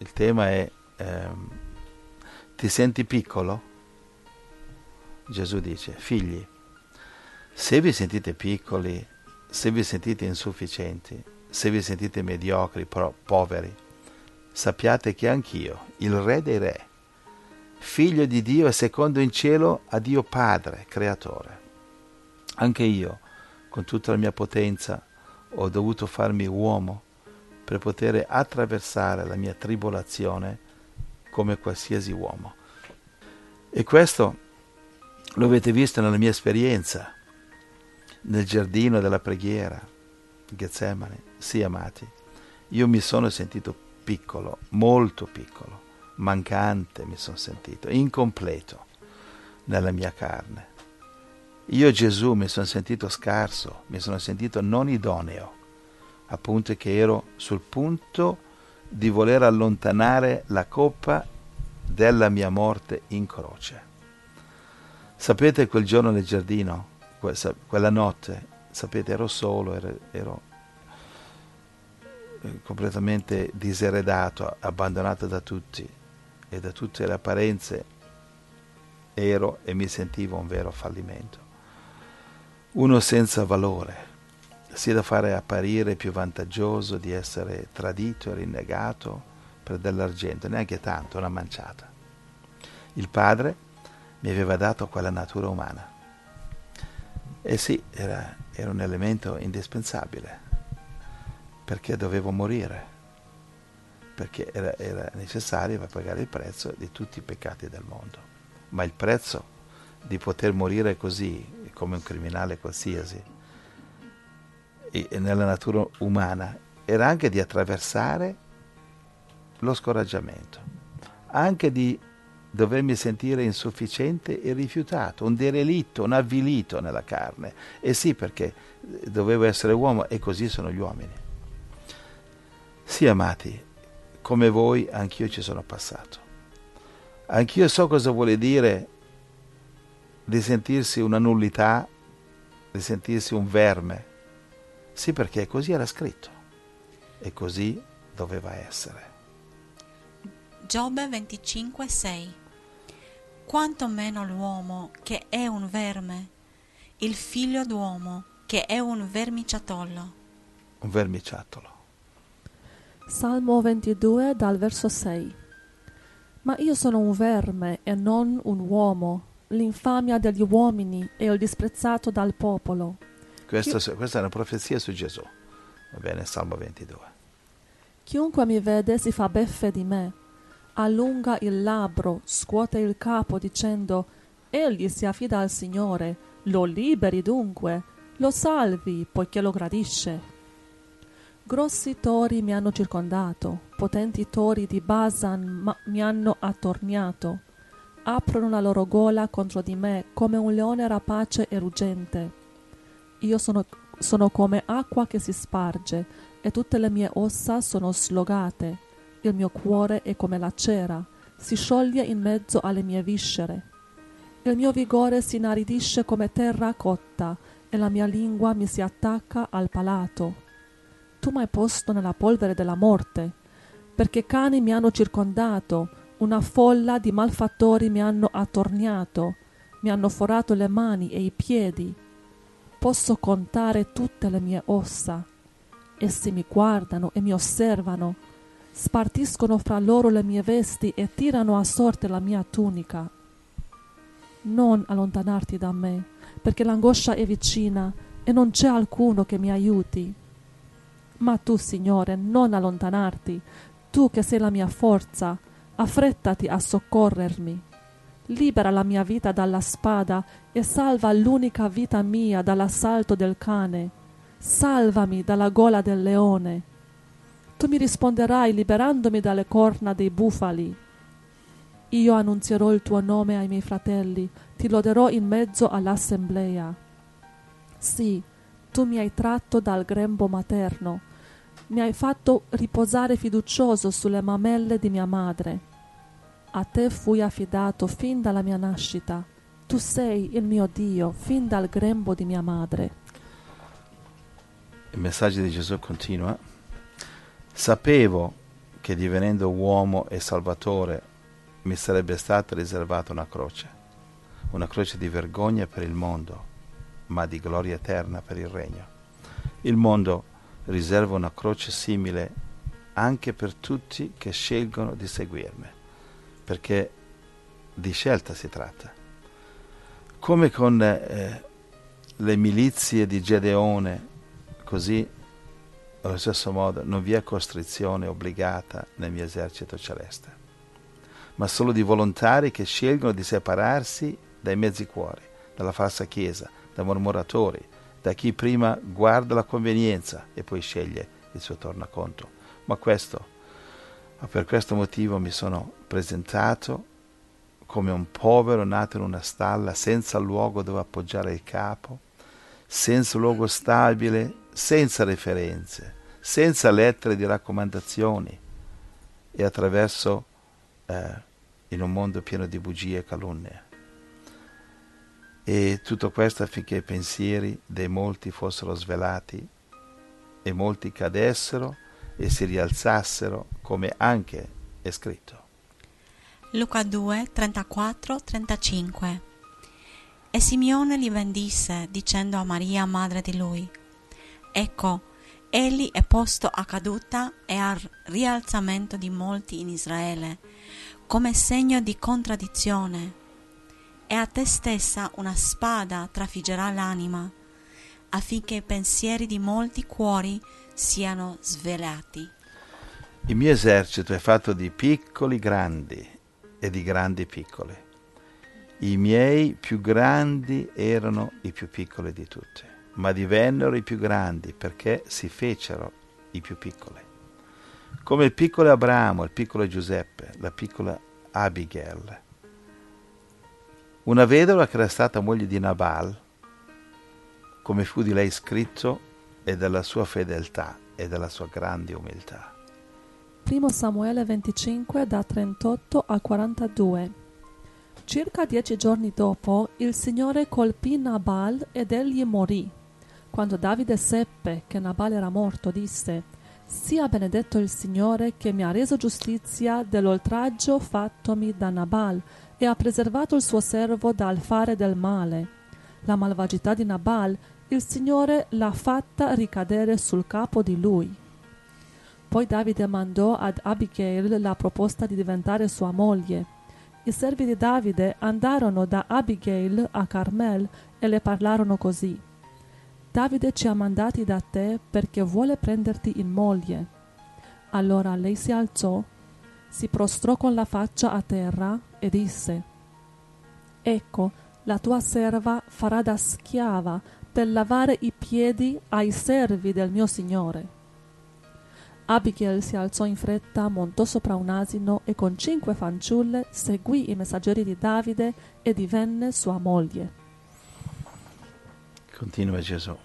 Il tema è ti senti piccolo? Gesù dice, figli, se vi sentite piccoli, se vi sentite insufficienti, se vi sentite mediocri, poveri, sappiate che anch'io, il Re dei Re, figlio di Dio e secondo in cielo a Dio Padre, creatore. Anche io, con tutta la mia potenza, ho dovuto farmi uomo per poter attraversare la mia tribolazione come qualsiasi uomo. E questo lo avete visto nella mia esperienza, nel giardino della preghiera, Getsemani. Sì, amati, io mi sono sentito piccolo, molto piccolo, mancante mi sono sentito, incompleto nella mia carne. Io Gesù mi sono sentito scarso, mi sono sentito non idoneo, appunto che ero sul punto di voler allontanare la coppa della mia morte in croce. Sapete quel giorno nel giardino, quella notte, sapete, ero solo, ero completamente diseredato, abbandonato da tutti e da tutte le apparenze, ero e mi sentivo un vero fallimento. Uno senza valore, sia da fare apparire più vantaggioso di essere tradito e rinnegato per dell'argento, neanche tanto, una manciata. Il Padre mi aveva dato quella natura umana. E sì, era un elemento indispensabile, perché dovevo morire, perché era necessario per pagare il prezzo di tutti i peccati del mondo. Ma il prezzo di poter morire così, come un criminale qualsiasi, e nella natura umana, era anche di attraversare lo scoraggiamento, anche di dovermi sentire insufficiente e rifiutato, un derelitto, un avvilito nella carne. E sì, perché dovevo essere uomo e così sono gli uomini. Sì, amati, come voi anch'io ci sono passato. Anch'io so cosa vuole dire di sentirsi una nullità, di sentirsi un verme. Sì, perché così era scritto e così doveva essere. Giobbe 25,6. Quanto meno l'uomo che è un verme, il figlio d'uomo che è un vermiciattolo. Un vermiciattolo. Salmo 22 dal verso 6. Ma io sono un verme e non un uomo, l'infamia degli uomini e il disprezzato dal popolo. Questa è una profezia su Gesù. Va bene, Salmo 22. Chiunque mi vede si fa beffe di me, allunga il labbro, scuote il capo dicendo: egli si affida al Signore, lo liberi dunque, lo salvi poiché lo gradisce. Grossi tori mi hanno circondato, potenti tori di Basan mi hanno attorniato. Aprono la loro gola contro di me come un leone rapace e ruggente. Io sono come acqua che si sparge e tutte le mie ossa sono slogate. Il mio cuore è come la cera, si scioglie in mezzo alle mie viscere. Il mio vigore si inaridisce come terra cotta e la mia lingua mi si attacca al palato. Tu m'hai posto nella polvere della morte, perché cani mi hanno circondato, una folla di malfattori mi hanno attorniato, mi hanno forato le mani e i piedi. Posso contare tutte le mie ossa. Essi mi guardano e mi osservano, spartiscono fra loro le mie vesti e tirano a sorte la mia tunica. Non allontanarti da me, perché l'angoscia è vicina e non c'è alcuno che mi aiuti. Ma tu, Signore, non allontanarti, tu che sei la mia forza, affrettati a soccorrermi. Libera la mia vita dalla spada e salva l'unica vita mia dall'assalto del cane. Salvami dalla gola del leone. Tu mi risponderai liberandomi dalle corna dei bufali. Io annunzierò il tuo nome ai miei fratelli, ti loderò in mezzo all'assemblea. Sì, tu mi hai tratto dal grembo materno, mi hai fatto riposare fiducioso sulle mamelle di mia madre. A te fui affidato fin dalla mia nascita, tu sei il mio Dio fin dal grembo di mia madre. Il messaggio di Gesù continua. Sapevo che divenendo uomo e salvatore mi sarebbe stata riservata una croce di vergogna per il mondo, ma di gloria eterna per il regno. Il mondo riserva una croce simile anche per tutti che scelgono di seguirmi, perché di scelta si tratta. Come con le milizie di Gedeone, così allo stesso modo non vi è costrizione obbligata nel mio esercito celeste, ma solo di volontari che scelgono di separarsi dai mezzi cuori, dalla falsa chiesa, da mormoratori, da chi prima guarda la convenienza e poi sceglie il suo tornaconto. Ma per questo motivo mi sono presentato come un povero nato in una stalla, senza luogo dove appoggiare il capo, senza luogo stabile, senza referenze, senza lettere di raccomandazioni e attraverso in un mondo pieno di bugie e calunnie. E tutto questo affinché i pensieri dei molti fossero svelati e molti cadessero e si rialzassero, come anche è scritto. Luca 2, 34-35. E Simeone li bendisse, dicendo a Maria, madre di lui: Ecco, egli è posto a caduta e al rialzamento di molti in Israele, come segno di contraddizione. E a te stessa una spada trafiggerà l'anima, affinché i pensieri di molti cuori siano svelati. Il mio esercito è fatto di piccoli grandi e di grandi piccoli. I miei più grandi erano i più piccoli di tutti, ma divennero i più grandi perché si fecero i più piccoli. Come il piccolo Abramo, il piccolo Giuseppe, la piccola Abigail, una vedova che era stata moglie di Nabal, come fu di lei scritto, e della sua fedeltà e della sua grande umiltà. 1 Samuele 25 da 38 a 42. Circa 10 giorni dopo, il Signore colpì Nabal ed egli morì. Quando Davide seppe che Nabal era morto, disse: Sia benedetto il Signore che mi ha reso giustizia dell'oltraggio fattomi da Nabal e ha preservato il suo servo dal fare del male. La malvagità di Nabal il Signore l'ha fatta ricadere sul capo di lui. Poi Davide mandò ad Abigail la proposta di diventare sua moglie. I servi di Davide andarono da Abigail a Carmel e le parlarono così: Davide ci ha mandati da te perché vuole prenderti in moglie. Allora lei si alzò, si prostrò con la faccia a terra e disse: Ecco, la tua serva farà da schiava per lavare i piedi ai servi del mio signore. Abigail si alzò in fretta, montò sopra un asino e con 5 fanciulle seguì i messaggeri di Davide e divenne sua moglie. Continua Gesù.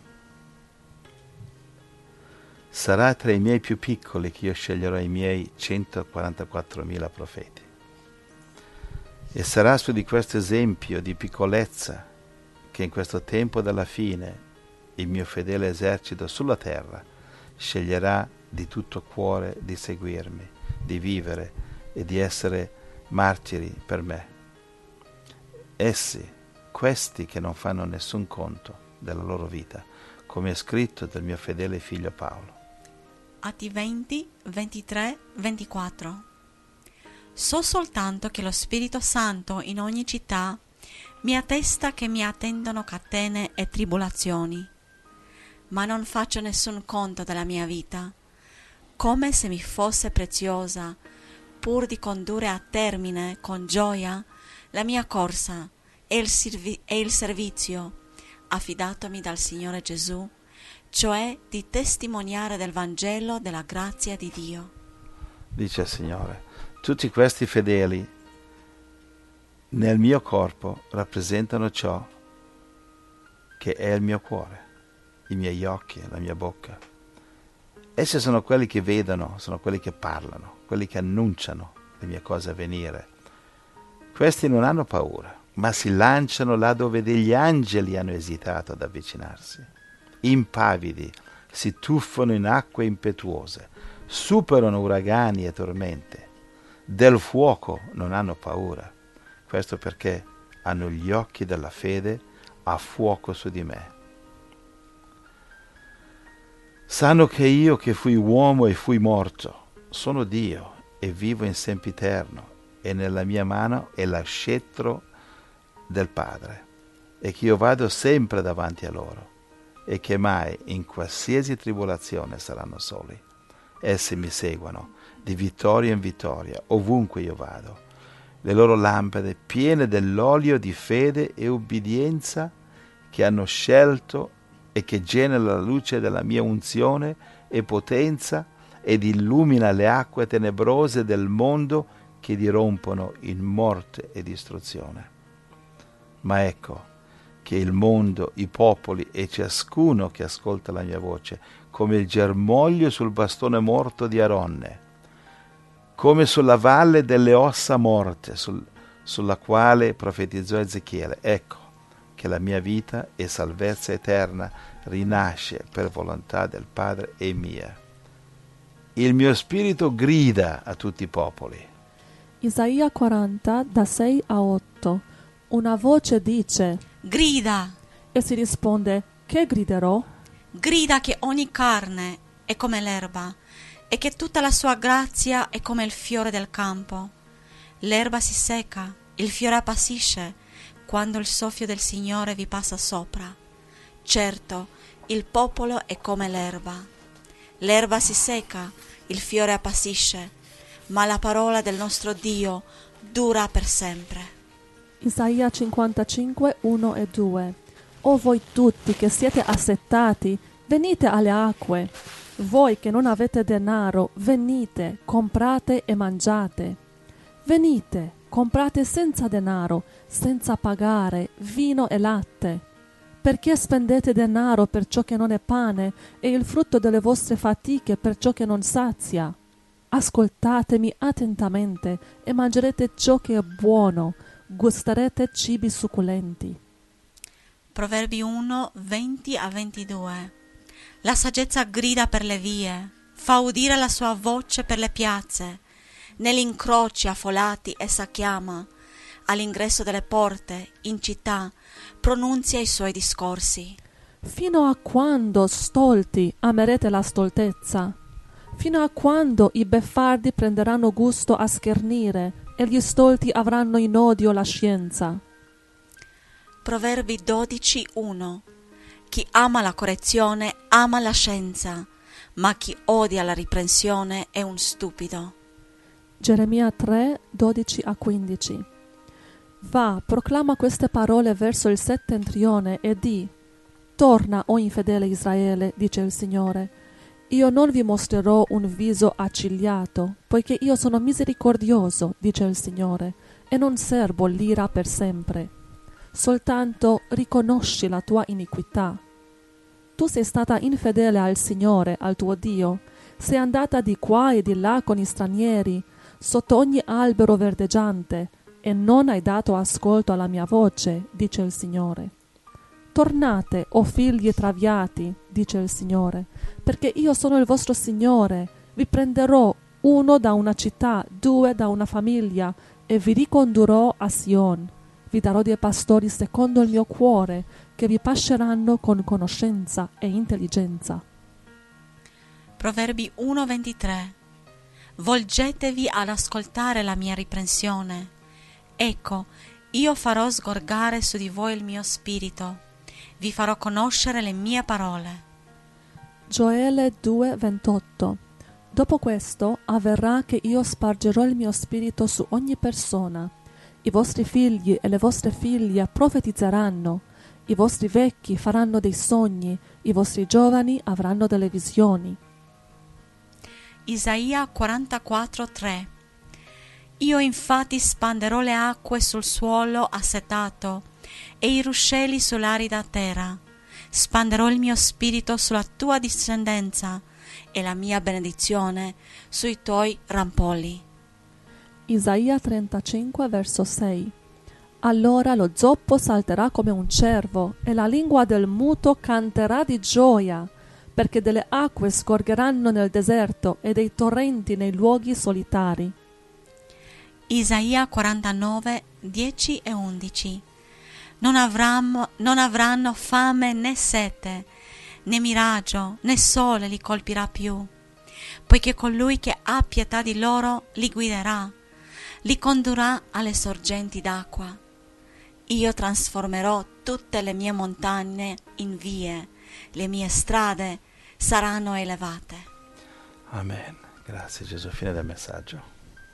Sarà tra i miei più piccoli che io sceglierò i miei 144.000 profeti. E sarà su di questo esempio di piccolezza che in questo tempo della fine il mio fedele esercito sulla terra sceglierà di tutto cuore di seguirmi, di vivere e di essere martiri per me. Essi, questi che non fanno nessun conto della loro vita, come è scritto del mio fedele figlio Paolo. Atti 20, 23, 24. So soltanto che lo Spirito Santo in ogni città mi attesta che mi attendono catene e tribolazioni, ma non faccio nessun conto della mia vita, come se mi fosse preziosa, pur di condurre a termine con gioia la mia corsa e il servizio affidatomi dal Signore Gesù, cioè di testimoniare del Vangelo della grazia di Dio. Dice il Signore, tutti questi fedeli nel mio corpo rappresentano ciò che è il mio cuore, i miei occhi, la mia bocca. Essi sono quelli che vedono, sono quelli che parlano, quelli che annunciano le mie cose a venire. Questi non hanno paura, ma si lanciano là dove degli angeli hanno esitato ad avvicinarsi. Impavidi, si tuffano in acque impetuose, superano uragani e tormente, del fuoco non hanno paura. Questo perché hanno gli occhi della fede a fuoco su di me. Sanno che io, che fui uomo e fui morto, sono Dio e vivo in sempiterno, e nella mia mano è lo scettro del Padre, e che io vado sempre davanti a loro, e che mai in qualsiasi tribolazione saranno soli. Essi mi seguono di vittoria in vittoria ovunque io vado. Le loro lampade piene dell'olio di fede e ubbidienza che hanno scelto e che genera la luce della mia unzione e potenza ed illumina le acque tenebrose del mondo che dirompono in morte e distruzione. Ma ecco che il mondo, i popoli e ciascuno che ascolta la mia voce, come il germoglio sul bastone morto di Aronne, come sulla valle delle ossa morte, sulla quale profetizzò Ezechiele, ecco che la mia vita e salvezza eterna rinasce per volontà del Padre e mia. Il mio spirito grida a tutti i popoli. Isaia 40, da 6 a 8. Una voce dice: grida, e si risponde: che griderò? grida che ogni carne è come l'erba e che tutta la sua grazia è come il fiore del campo. L'erba si secca, il fiore appassisce, quando il soffio del Signore vi passa sopra. Certo, il popolo è come l'erba. L'erba si secca, il fiore appassisce, ma la parola del nostro Dio dura per sempre. Isaia 55, 1 e 2. O voi tutti che siete assetati, venite alle acque. Voi che non avete denaro, venite, comprate e mangiate. Venite, comprate senza denaro, senza pagare, vino e latte. Perché spendete denaro per ciò che non è pane e il frutto delle vostre fatiche per ciò che non sazia? Ascoltatemi attentamente e mangerete ciò che è buono, gusterete cibi succulenti. Proverbi 1, 20 a 22. La saggezza grida per le vie, fa udire la sua voce per le piazze. Negli incroci affollati essa chiama, all'ingresso delle porte, in città, pronunzia i suoi discorsi. Fino a quando, stolti, amerete la stoltezza? Fino a quando i beffardi prenderanno gusto a schernire e gli stolti avranno in odio la scienza? Proverbi 12, 1. Chi ama la correzione ama la scienza, ma chi odia la riprensione è un stupido. Geremia 3, 12 a 15. Va, proclama queste parole verso il settentrione e di: torna, o infedele Israele, dice il Signore. Io non vi mostrerò un viso accigliato, poiché io sono misericordioso, dice il Signore, e non serbo l'ira per sempre. Soltanto riconosci la tua iniquità. Tu sei stata infedele al Signore, al tuo Dio, sei andata di qua e di là con gli stranieri, sotto ogni albero verdeggiante, e non hai dato ascolto alla mia voce, dice il Signore. Tornate, o figli traviati, dice il Signore, perché io sono il vostro Signore. Vi prenderò, uno da una città, due da una famiglia, e vi ricondurrò a Sion. Vi darò dei pastori secondo il mio cuore, che vi pasceranno con conoscenza e intelligenza. Proverbi 1:23. Volgetevi ad ascoltare la mia riprensione. Ecco, io farò sgorgare su di voi il mio spirito, vi farò conoscere le mie parole. Gioele 2:28. Dopo questo avverrà che io spargerò il mio spirito su ogni persona. I vostri figli e le vostre figlie profetizzeranno, i vostri vecchi faranno dei sogni, i vostri giovani avranno delle visioni. Isaia 44:3. Io infatti spanderò le acque sul suolo assetato e i ruscelli sull'arida terra. Spanderò il mio spirito sulla tua discendenza e la mia benedizione sui tuoi rampolli. Isaia 35, verso 6. Allora lo zoppo salterà come un cervo e la lingua del muto canterà di gioia, perché delle acque scorgeranno nel deserto e dei torrenti nei luoghi solitari. Isaia 49, 10 e 11. Non avranno fame né sete, né miraggio, né sole li colpirà più, poiché colui che ha pietà di loro li guiderà, li condurrà alle sorgenti d'acqua. Io trasformerò tutte le mie montagne in vie, le mie strade saranno elevate. Amen. Grazie Gesù. Fine del messaggio.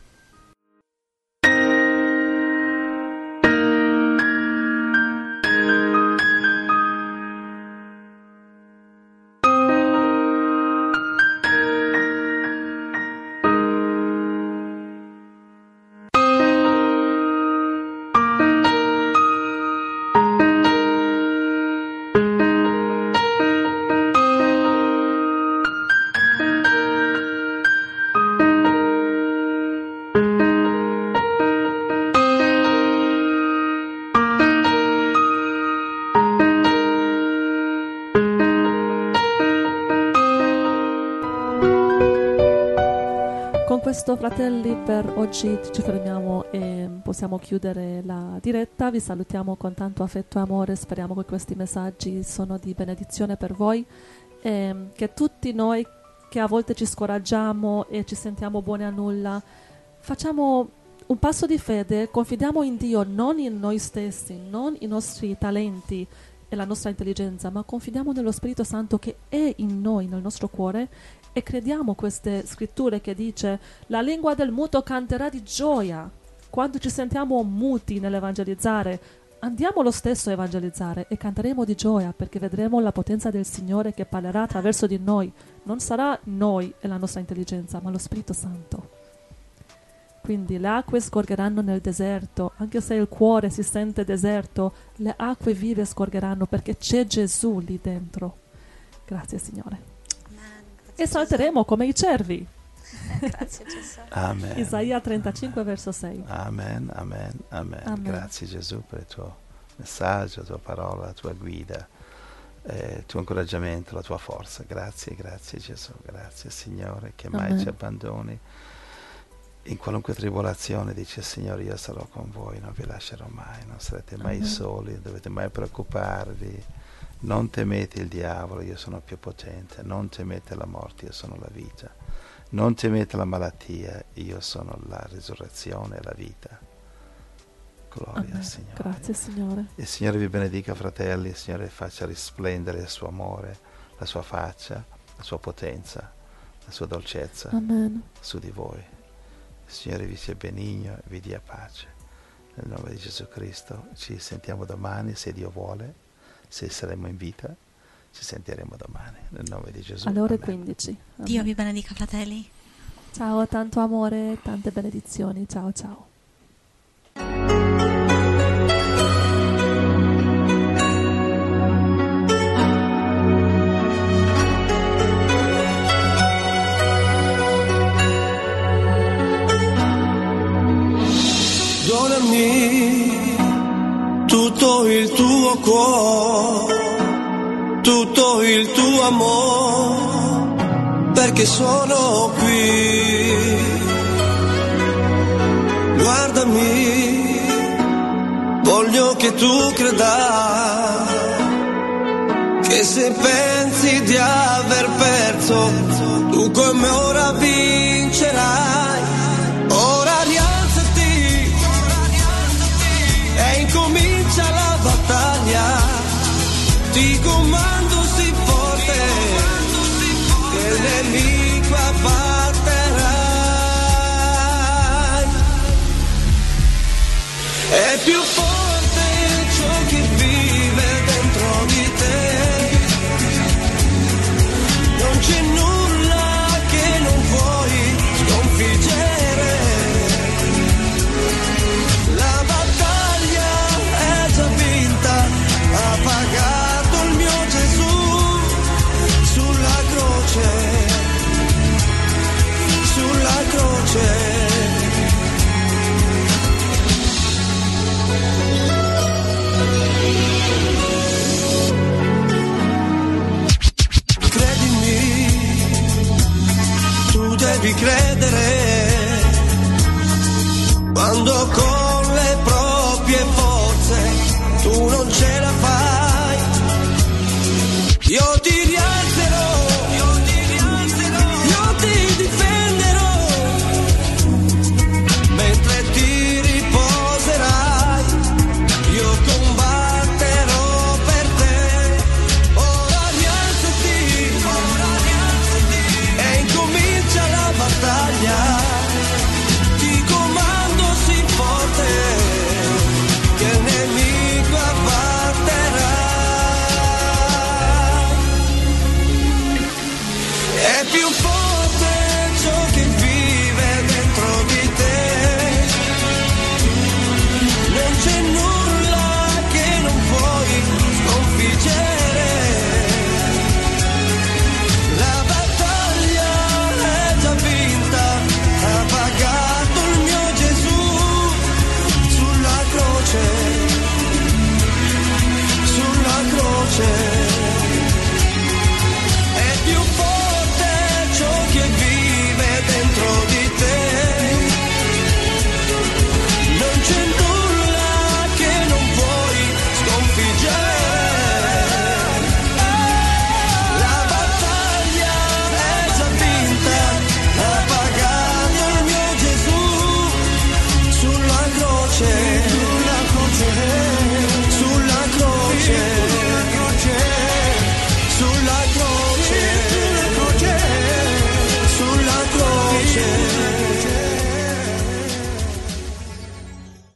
Con questo, fratelli, per oggi ci fermiamo e possiamo chiudere la diretta. Vi salutiamo con tanto affetto e amore. Speriamo che questi messaggi sono di benedizione per voi e che tutti noi che a volte ci scoraggiamo e ci sentiamo buoni a nulla, facciamo un passo di fede, confidiamo in Dio, non in noi stessi, non i nostri talenti e la nostra intelligenza, ma confidiamo nello Spirito Santo che è in noi, nel nostro cuore, e crediamo queste scritture che dice: la lingua del muto canterà di gioia. Quando ci sentiamo muti nell'evangelizzare, andiamo lo stesso a evangelizzare e canteremo di gioia, perché vedremo la potenza del Signore che parlerà attraverso di noi. Non sarà noi e la nostra intelligenza, ma lo Spirito Santo. Quindi le acque scorgeranno nel deserto, anche se il cuore si sente deserto, le acque vive scorgeranno perché c'è Gesù lì dentro. Grazie Signore. E salteremo come i cervi. Grazie Gesù. Amen. Isaia 35 verso 6. Amen, amen, amen. Amen. Grazie Gesù per il tuo messaggio, la tua parola, la tua guida, il tuo incoraggiamento, la tua forza. Grazie, grazie Gesù, grazie Signore, che mai Amen. ci abbandoni. In qualunque tribolazione dice Signore, io sarò con voi, non vi lascerò mai, non sarete mai Amen. soli, non dovete mai preoccuparvi. Non temete il diavolo, io sono più potente. Non temete la morte, io sono la vita. Non temete la malattia, io sono la risurrezione e la vita. Gloria Amen. al Signore. Grazie Signore. Il Signore vi benedica, fratelli, il Signore faccia risplendere il suo amore, la sua faccia, la sua potenza, la sua dolcezza Amen. su di voi. Il Signore vi sia benigno e vi dia pace. Nel nome di Gesù Cristo ci sentiamo domani, se Dio vuole. Se saremo in vita, ci sentiremo domani. Nel nome di Gesù. Alle ore Amen. 15. Amen. Dio vi benedica, fratelli. Ciao, tanto amore, tante benedizioni. Ciao, ciao. Donami tutto il tuo cuore, tutto il tuo amore, perché sono qui. Guardami, voglio che tu creda, che se pensi di aver perso, tu come ora vincerai. Ora rialzati e incomincia la battaglia, ti comando sii forte, che il nemico abbatterai. È più forte ciò che vive dentro di te, non c'è nulla che non puoi sconfiggere. mondo con le proprie forze, tu non ce la fai. Io